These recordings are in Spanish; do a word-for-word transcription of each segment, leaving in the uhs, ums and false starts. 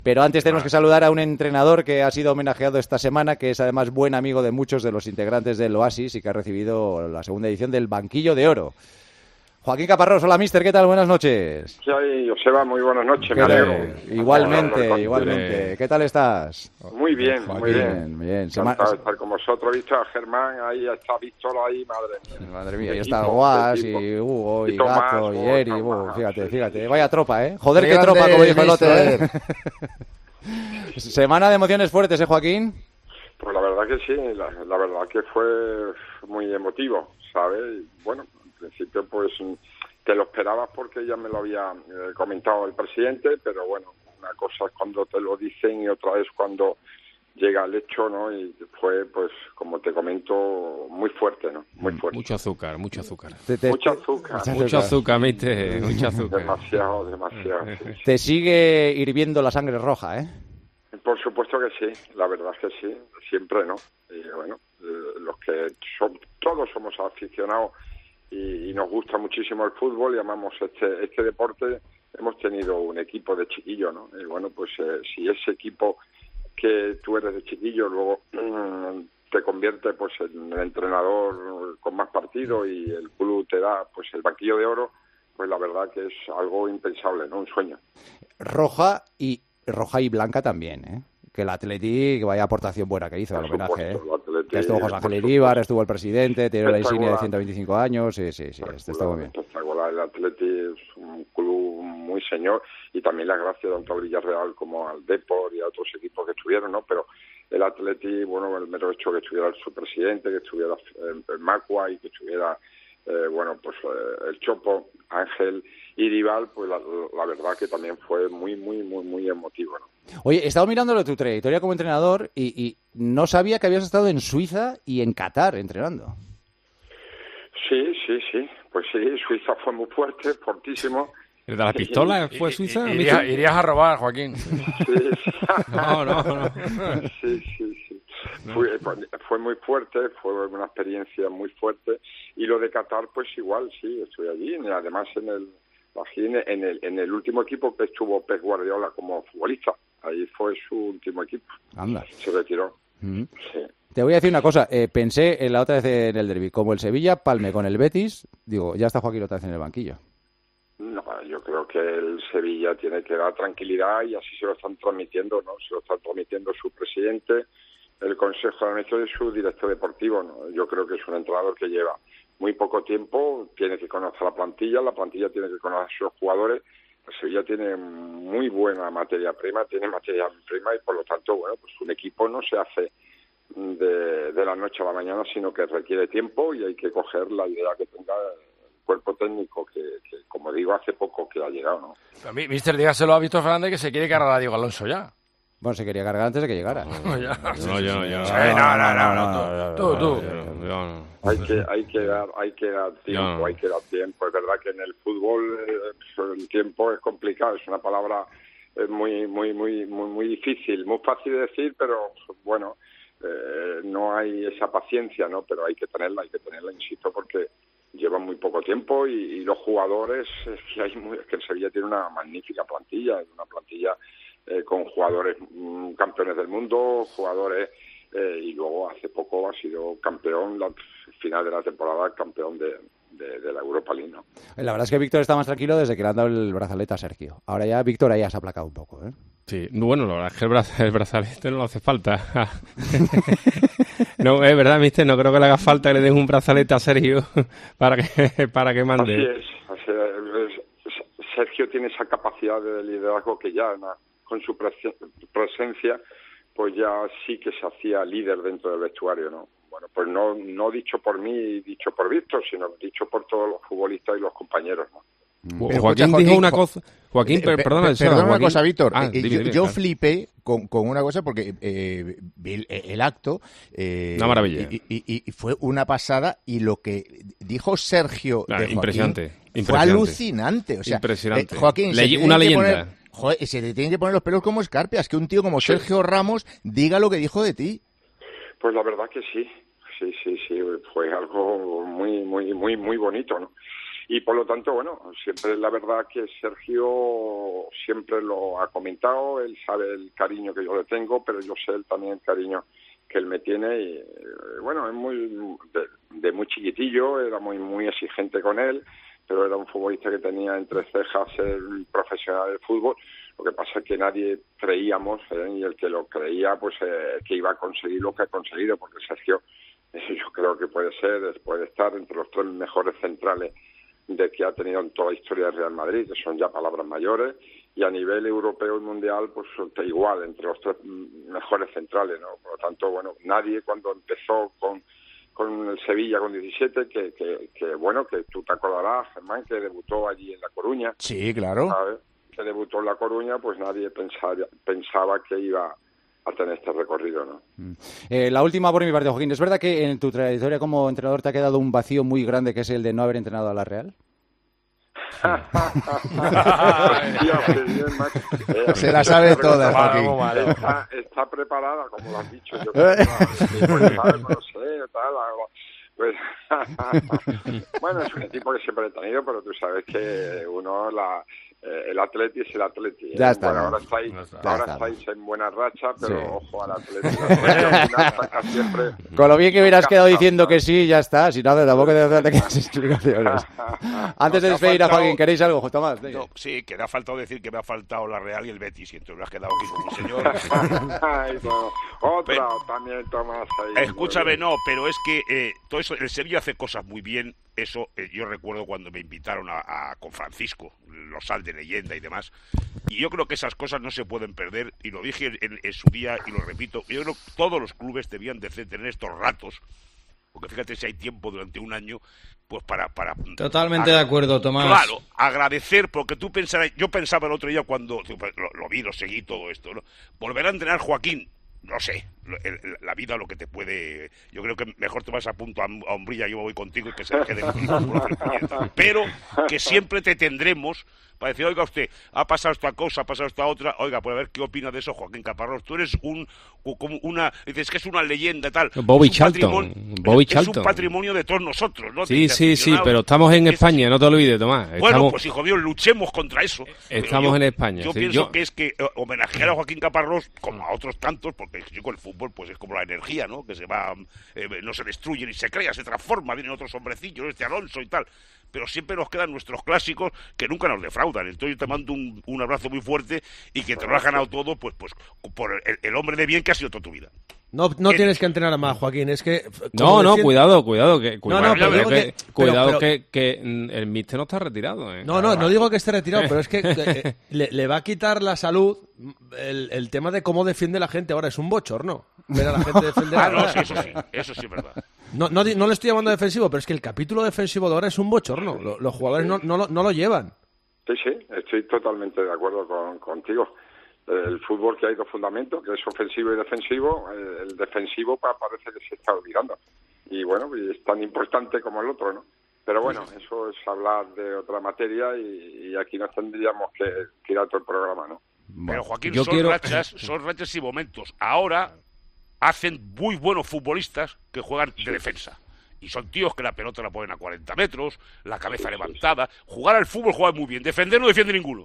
Pero antes tenemos que saludar a un entrenador que ha sido homenajeado esta semana, que es además buen amigo de muchos de los integrantes del Oasis y que ha recibido la segunda edición del Banquillo de Oro. Joaquín Caparrós, hola mister, ¿qué tal? Buenas noches. ¿Qué hay, Joseba? Muy buenas noches, me alegro. Igualmente, igualmente. ¿Qué tal estás? Muy bien, Joaquín, muy bien. bien. Encantado de estar con vosotros. He visto a Germán, ahí está Víctor, ahí, madre mía. Madre mía, ahí está Guas y Hugo y, y Gato y Eri. Wow, fíjate, fíjate. Vaya tropa, ¿eh? Joder, qué tropa, como dijo el otro, ¿eh? Semana de emociones fuertes, ¿eh, Joaquín? Pues la verdad que sí, la, la verdad que fue muy emotivo, ¿sabes? Bueno, en principio pues te lo esperabas porque ya me lo había eh, comentado el presidente, pero bueno, una cosa es cuando te lo dicen y otra es cuando llega el hecho, ¿no? Y fue, pues, como te comento, muy fuerte, ¿no? Muy fuerte. Mucho azúcar, mucho azúcar. Te, te, mucho azúcar. Te, mucho azúcar, mite, mucho azúcar. Demasiado, demasiado. Sí, sí. Te sigue hirviendo la sangre roja, ¿eh? Por supuesto que sí, la verdad es que sí, siempre, ¿no? Y bueno, eh, los que son, todos somos aficionados y, y nos gusta muchísimo el fútbol y amamos este este deporte, hemos tenido un equipo de chiquillo, ¿no? Y bueno, pues eh, si ese equipo que tú eres de chiquillo luego mm, te convierte pues en el entrenador con más partido y el club te da pues el banquillo de oro, pues la verdad que es algo impensable, ¿no? Un sueño. Roja y roja y blanca también, ¿eh? Que el Atleti, que vaya aportación buena que hizo al homenaje, ¿eh? Que estuvo José Ángel Iríbar, estuvo el presidente, tiene la insignia de ciento veinticinco años, sí, sí, sí, este está muy bien. Espectacular, el Atleti es un club muy señor y también las gracias tanto al Villarreal como al Depor y a otros equipos que estuvieron, ¿no? Pero el Atleti, bueno, el mero hecho que estuviera su presidente, que estuviera el Macua y que estuviera, eh, bueno, pues eh, el Chopo, Ángel Iríbar, pues la, la verdad que también fue muy, muy, muy, muy emotivo, ¿no? Oye, he estado mirando tu trayectoria como entrenador y, y no sabía que habías estado en Suiza y en Qatar entrenando. Sí, sí, sí. Pues sí, Suiza fue muy fuerte, fortísimo. ¿El de la pistola fue Suiza? Irías, irías a robar, Joaquín. Sí, sí. No, no, no. Sí, sí, sí. Fue, fue muy fuerte, fue una experiencia muy fuerte. Y lo de Qatar, pues igual, sí, estoy allí. Y además en el, en el, en el último equipo que estuvo Pep Guardiola como futbolista. Ahí fue su último equipo. Anda. Se retiró. Mm. Sí. Te voy a decir una cosa. Eh, pensé en la otra vez en el derbi, como el Sevilla palme con el Betis, digo, ya está Joaquín otra vez en el banquillo. No, yo creo que el Sevilla tiene que dar tranquilidad y así se lo están transmitiendo, ¿no? Se lo están transmitiendo su presidente, el Consejo de Administración y su director deportivo, ¿no? Yo creo que es un entrenador que lleva muy poco tiempo, tiene que conocer la plantilla, la plantilla tiene que conocer a sus jugadores. El Sevilla tiene muy buena materia prima, tiene materia prima y por lo tanto, bueno, pues un equipo no se hace de, de la noche a la mañana, sino que requiere tiempo y hay que coger la idea que tenga el cuerpo técnico, que, que como digo, hace poco que ha llegado, ¿no? A mí, mister, dígaselo a Víctor Fernández que se quiere cargar a Diego Alonso ya. Bueno, se quería cargar antes de que llegara. No, ya. No, yo no, yo no. Sí, no, no, no, no, tú, tú. Yo no. Hay que, hay que dar, hay que dar tiempo, no. hay que dar tiempo. Es verdad que en el fútbol eh, el tiempo es complicado, es una palabra eh, muy, muy, muy, muy, muy difícil, muy fácil de decir, pero bueno, eh, no hay esa paciencia, ¿no? Pero hay que tenerla, hay que tenerla, insisto, porque llevan muy poco tiempo y, y los jugadores, es que hay muy, es que el Sevilla tiene una magnífica plantilla, una plantilla eh, con jugadores mmm, campeones del mundo, jugadores eh, y luego hace poco ha sido campeón, la final de la temporada, campeón de, de, de la Europa League, ¿no? La verdad es que Víctor está más tranquilo desde que le han dado el brazalete a Sergio. Ahora ya Víctor ahí se ha aplacado un poco, ¿eh? Sí, bueno, la verdad es que el, braz- el brazalete no le hace falta. No, es verdad, mister, no creo que le haga falta que le den un brazalete a Sergio para que para que mande. Así es, así es. Sergio tiene esa capacidad de liderazgo que ya ¿no? con su presen- presencia pues ya sí que se hacía líder dentro del vestuario, ¿no? Bueno, pues no no dicho por mí y dicho por Víctor, sino dicho por todos los futbolistas y los compañeros, ¿no? Pero Joaquín, Joaquín dijo una cosa. Joaquín, eh, per, per, perdona, per, perdona Joaquín. una cosa, Víctor. Ah, eh, dime, yo dime, yo claro. flipé con, con una cosa porque eh, vi el, el acto. Eh, una maravilla. Y, y, y fue una pasada. Y lo que dijo Sergio Ah, de Joaquín impresionante, fue impresionante. alucinante. O sea, impresionante. Eh, Joaquín, Le- se una tienen que leyenda. poner- joder, se te tienen que poner los pelos como escarpias. Que un tío como Sergio Ramos diga lo que dijo de ti. Pues la verdad que sí, sí, sí, sí, fue algo muy, muy, muy, muy bonito, ¿no? y por lo tanto, bueno, siempre la verdad que Sergio siempre lo ha comentado, él sabe el cariño que yo le tengo, pero yo sé él también el cariño que él me tiene y, bueno, es muy de, de muy chiquitillo, era muy muy exigente con él, pero era un futbolista que tenía entre cejas el profesional del fútbol. Lo que pasa es que nadie creíamos, ¿eh? Y el que lo creía, pues eh, que iba a conseguir lo que ha conseguido, porque Sergio, eh, yo creo que puede ser, puede estar entre los tres mejores centrales de que ha tenido en toda la historia del Real Madrid, que son ya palabras mayores, y a nivel europeo y mundial, pues está igual, entre los tres mejores centrales, ¿no? Por lo tanto, bueno, nadie cuando empezó con con el Sevilla con diecisiete, que, que, que bueno, que tú te acordarás, Germán, que debutó allí en La Coruña. Sí, claro. ¿Sabes? Que debutó en La Coruña, pues nadie pensaba, pensaba que iba a tener este recorrido, ¿no? Mm. Eh, la última por mi parte, Joaquín. ¿Es verdad que en tu trayectoria como entrenador te ha quedado un vacío muy grande, que es el de no haber entrenado a la Real? Se la sabe toda, Joaquín. Está, está preparada, como lo has dicho. Yo creo que, pues, ¿sabes? No lo sé, tal, pues, bueno, es un tipo que siempre he tenido, pero tú sabes que uno la eh, el Atleti es el Atleti, ¿eh? Ya está, bueno, no. ahora estáis, Ya ahora está. estáis en buena racha, pero Sí. ojo al Atleti. El Atleti al final saca siempre... Con lo bien que hubieras quedado diciendo que sí. sí, ya está. Si no, tampoco te te quedas explicaciones. Antes de Nos ha despedir a faltado- Joaquín, ¿queréis algo, Tomás? No, sí, que me ha faltado decir que me ha faltado la Real y el Betis, y entonces me has quedado aquí como un señor. Ay, no. Otra Pero- también, Tomás. Ahí, Escúchame, muy bien. no, pero es que eh, todo eso, el Sevilla hace cosas muy bien. Eso eh, yo recuerdo cuando me invitaron a, a con Francisco, los sal de leyenda y demás. Y yo creo que esas cosas no se pueden perder, y lo dije en, en su día y lo repito. Yo creo que todos los clubes debían de tener estos ratos, porque fíjate si hay tiempo durante un año, pues para... para Totalmente de acuerdo, Tomás. Claro, agradecer, porque tú pensarás, yo pensaba el otro día cuando lo, lo vi, lo seguí todo esto, ¿no? Volver a entrenar Joaquín, no sé, el, el, la vida lo que te puede... Yo creo que mejor te vas a punto a, a Umbrilla, yo voy contigo y que se deje de... Pero que siempre te tendremos para decir, oiga usted, ha pasado esta cosa, ha pasado esta otra, oiga, pues a ver qué opina de eso Joaquín Caparrós. Tú eres un, como una, dices que es una leyenda tal. Bobby es un Charlton, Bobby es Charlton. un patrimonio de todos nosotros, ¿no? Sí, De sí, sí, aficionados. pero estamos en Es- España, no te olvides, Tomás. Bueno, Estamos, pues hijo mío, luchemos contra eso. Pero estamos yo- en España. Yo sí, pienso yo- que es que eh, homenajear a Joaquín Caparrós, como a otros tantos, porque yo con el fútbol pues es como la energía, ¿no? Que se va, eh, no se destruye ni se crea, se transforma, vienen otros hombrecillos, este Alonso y tal. Pero siempre nos quedan nuestros clásicos que nunca nos defraudan. Entonces yo te mando un, un abrazo muy fuerte y que te lo has ganado todo, pues, pues por el, el hombre de bien que ha sido toda tu vida. No, no Eh, tienes que entrenar más, Joaquín. Es que. No, como no, decía- cuidado, cuidado, que, cuidado, no, pero cuidado, digo que, que- pero- cuidado pero- que, que, mm, el míster no está retirado. ¿eh? No, no, no digo que esté retirado, pero es que, que, eh, le, le va a quitar la salud el, el tema de cómo defiende la gente ahora. Es un bochorno ver a la gente defender. Ah, no, ahora. sí, eso sí, eso sí es verdad. No, no, di- no le estoy llamando defensivo, pero es que el capítulo defensivo de ahora es un bochorno. Lo- Los jugadores no, no, lo, no lo llevan. Sí, sí, estoy totalmente de acuerdo con, contigo. El fútbol que hay dos fundamentos, que es ofensivo y defensivo, eh, el defensivo pa- parece que se está olvidando. Y bueno, y es tan importante como el otro, ¿no? Pero bueno, eso es hablar de otra materia y, y aquí nos tendríamos que tirar todo el programa, ¿no? Pero Joaquín, yo son quiero- rachas, son rachas y momentos. Ahora hacen muy buenos futbolistas que juegan de defensa. Y son tíos que la pelota la ponen a cuarenta metros, la cabeza levantada. Jugar al fútbol juega muy bien. Defender no defiende ninguno.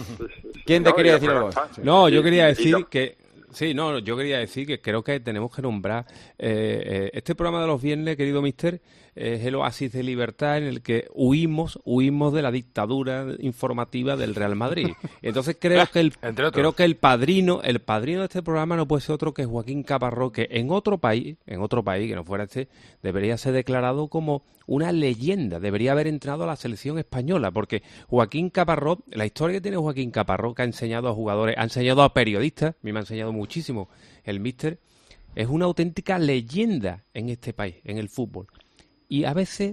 ¿Quién te No, quería y decir la algo? verdad, Sí. No, yo y- quería y- y decir lo- que... Sí, no, yo quería decir que creo que tenemos que nombrar eh, eh, este programa de los viernes, querido mister, es el oasis de libertad en el que huimos, huimos de la dictadura informativa del Real Madrid. Entonces creo que el Entre otros. creo que el padrino, el padrino de este programa no puede ser otro que Joaquín Caparrós, que en otro país, en otro país que no fuera este, debería ser declarado como una leyenda, debería haber entrado a la selección española, porque Joaquín Caparrós, la historia que tiene Joaquín Caparrós, que ha enseñado a jugadores, ha enseñado a periodistas, a mí me ha enseñado muchísimo el míster, es una auténtica leyenda en este país, en el fútbol. Y a veces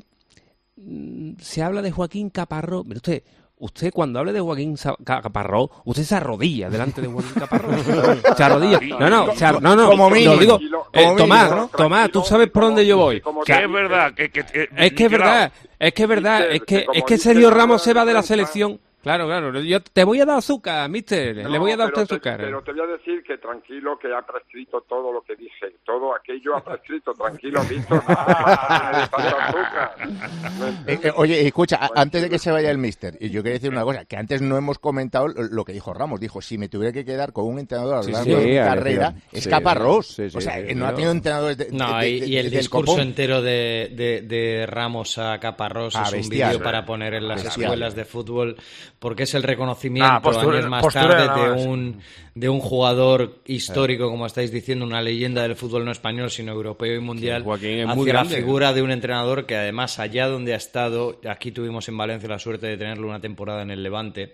mm, se habla de Joaquín Caparrós. Mire usted, usted cuando hable de Joaquín Sa- Ca- Caparrós, usted se arrodilla delante de Joaquín Caparrós. Se arrodilla. No, no, se ar- no, no. Como mínimo. Lo digo, eh, Como Tomás, mínimo, ¿no? Tomás, tú sabes por dónde yo voy. Como Que que- es verdad. Que, que, eh, Es que es Nicolau, verdad, es que es verdad, Mister, es que, como es que dice Sergio la Ramos se va de la prensa, selección. Claro, claro. Yo te voy a dar azúcar, mister. No, Le voy a dar pero usted te, azúcar. pero te voy a decir que tranquilo, que ha prescrito todo lo que dije. Todo aquello ha prescrito. Tranquilo, Víctor. No hagas tanto azúcar. Eh, eh, oye, escucha, a- antes de que se vaya el mister, y yo quería decir una cosa, que antes no hemos comentado lo lo que dijo Ramos. Dijo, si me tuviera que quedar con un entrenador a lo Sí, largo sí, de mi sí, carrera, sí, es sí, Caparrós. sí, sí, o sea, sí, eh, no sí. ha tenido entrenadores de, No, de- y, de- y el del discurso copón. entero de, de, de Ramos a Caparrós Ah, es un bestial. vídeo para poner en las Bestial. escuelas de fútbol, porque es el reconocimiento Ah, postura- años más postura tarde nada de más. un, de un jugador histórico, como estáis diciendo, una leyenda del fútbol no español, sino europeo y mundial, Sí, Joaquín es hacia muy la grande. figura de un entrenador que además allá donde ha estado, aquí tuvimos en Valencia la suerte de tenerlo una temporada en el Levante,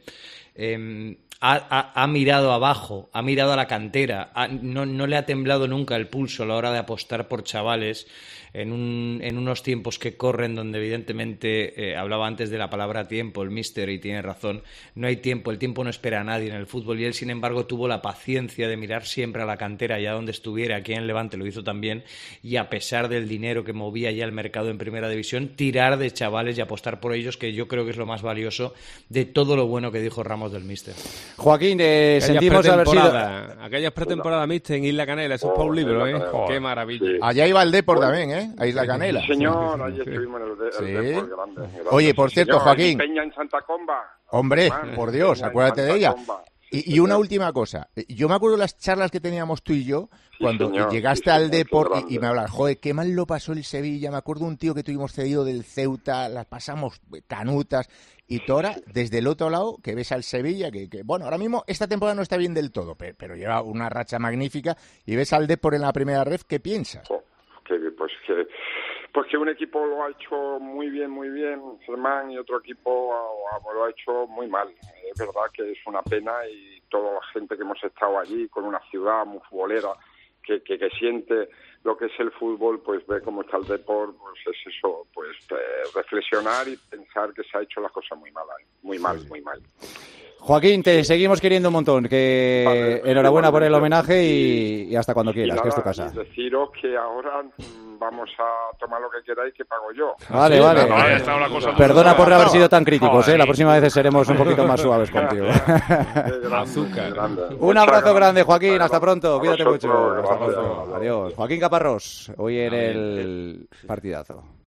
eh, ha, ha- ha mirado abajo, ha mirado a la cantera, ha- no, no le ha temblado nunca el pulso a la hora de apostar por chavales en, un, en unos tiempos que corren donde evidentemente, eh, hablaba antes de la palabra tiempo, el míster, y tiene razón, no hay tiempo, el tiempo no espera a nadie en el fútbol, y él sin embargo tuvo la paciencia de mirar siempre a la cantera allá donde estuviera, aquí en el Levante lo hizo también, y a pesar del dinero que movía ya el mercado en primera división, tirar de chavales y apostar por ellos, que yo creo que es lo más valioso de todo lo bueno que dijo Ramos del míster. Joaquín, eh, Aquellas sentimos haber sido... pretemporadas, aquellas pretemporadas, mister, en Isla Canela. Eso es para un Oh, libro, Isla ¿eh? Canela. Qué maravilla. Sí. Allá iba el Depor también, ¿eh? A Isla Canela. Sí, señor, ahí estuvimos en el, de, Sí. el Depor grande, grande. Oye, por Sí, cierto, señor, Joaquín. y Peña en Santa Comba. Hombre, Man, por Dios, Peña en acuérdate de Santa ella. Comba. Sí, Y, y señor. una última cosa. Yo me acuerdo de las charlas que teníamos tú y yo Sí, cuando señor, llegaste sí, al señor, qué Depor y, grande. y me hablas, joder, qué mal lo pasó el Sevilla. Me acuerdo un tío que tuvimos cedido del Ceuta, las pasamos canutas. Y tú ahora, desde el otro lado, que ves al Sevilla, que, que, bueno, ahora mismo esta temporada no está bien del todo, pero, pero lleva una racha magnífica, y ves al Depor en la primera ref, ¿qué piensas? Jo, que, pues que pues que un equipo lo ha hecho muy bien, muy bien, Germán, y otro equipo ah, ah, lo ha hecho muy mal. Es verdad que es una pena, y toda la gente que hemos estado allí, con una ciudad muy futbolera, que, que, que siente lo que es el fútbol, pues ve cómo está el deporte, pues es eso, pues eh, reflexionar y pensar que se ha hecho las cosas muy mal, muy mal, muy mal. Joaquín, te seguimos queriendo un montón. Que Vale, enhorabuena por el igualmente. homenaje y, y hasta cuando Y quieras, nada, que es tu casa. y deciros que ahora mm, vamos a tomar lo que queráis, que pago yo. Vale, Sí, vale. No, ya está la cosa muy Perdona dura. por no haber sido tan críticos, Joder. ¿eh? La próxima vez seremos un poquito más suaves contigo. Qué grande, Azúcar. qué grande. Un Muchas abrazo gracias. grande, Joaquín. Hasta A pronto. Cuídate vosotros, mucho. Hasta gracias. pronto. Adiós. Joaquín Caparrós, hoy en el partidazo.